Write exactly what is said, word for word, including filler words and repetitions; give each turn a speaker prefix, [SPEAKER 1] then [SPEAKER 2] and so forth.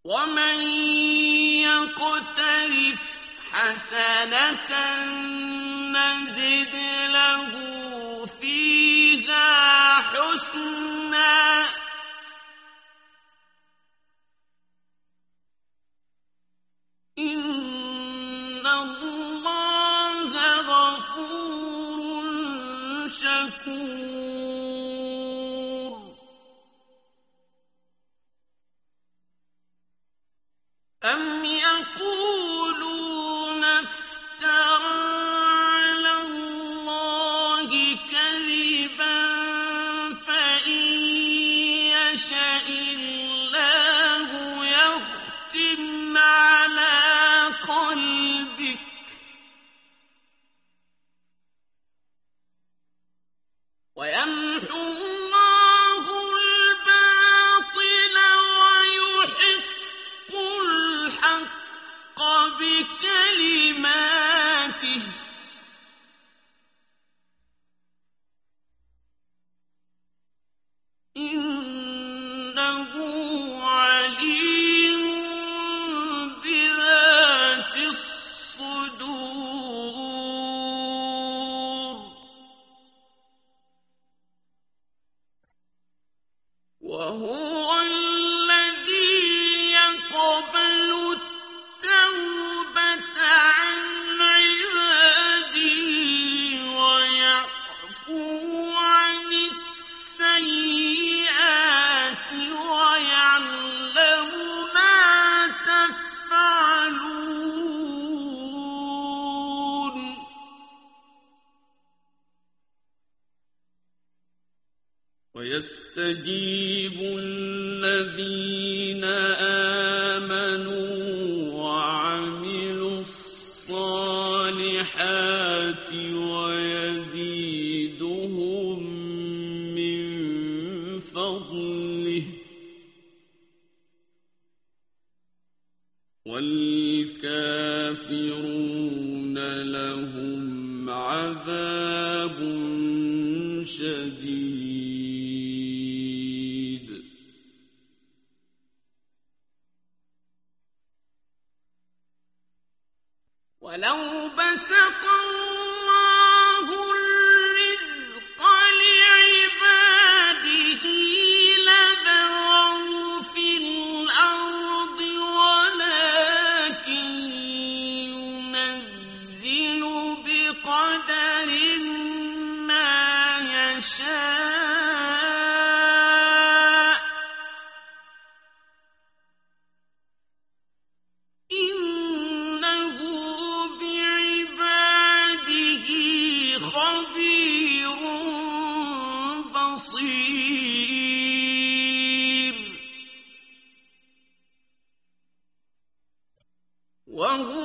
[SPEAKER 1] ومن يقترف حسنة نزد له فيها حسنا إن الله غفور شكور. أم يقولون افترى على الله كذبا فإن يشأ الله يختم على قلبك ويمحو الله الباطل ويحق الحق بكلماته إنه عليم بذات الصدور. وهو الذي يقبل التوبة عن عباده ويعفو عن السيئات ويعلم ما تفعلون. ويستجيب الذين آمنوا وعملوا الصالحات ويزيدهم من فضله والكافرون لهم عذاب شديد. ولو بسط الله الرزق لعباده لبغوا في الأرض ولكن ينزل بقدر ما يشاء إنه بعباده خبير بصير. وهو